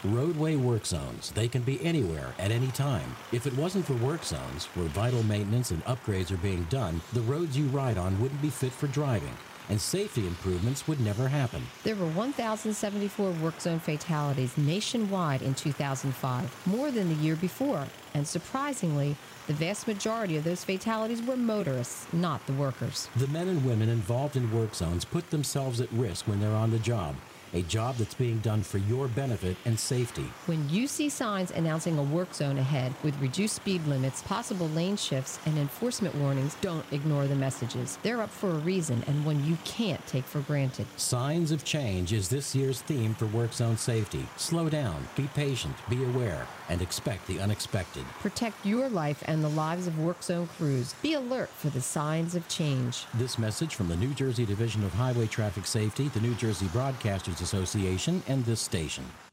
Roadway work zones. They can be anywhere at any time. If it wasn't for work zones, where vital maintenance and upgrades are being done, the roads you ride on wouldn't be fit for driving, and safety improvements would never happen. There were 1,074 work zone fatalities nationwide in 2005, more than the year before. And surprisingly, the vast majority of those fatalities were motorists, not the workers. The men and women involved in work zones put themselves at risk when they're on the job, a job that's being done for your benefit and safety. When you see signs announcing a work zone ahead with reduced speed limits, possible lane shifts, and enforcement warnings, don't ignore the messages. They're up for a reason and one you can't take for granted. Signs of Change is this year's theme for work zone safety. Slow down, be patient, be aware, and expect the unexpected. Protect your life and the lives of work zone crews. Be alert for the signs of change. This message from the New Jersey Division of Highway Traffic Safety, the New Jersey Broadcasters Association, and this station.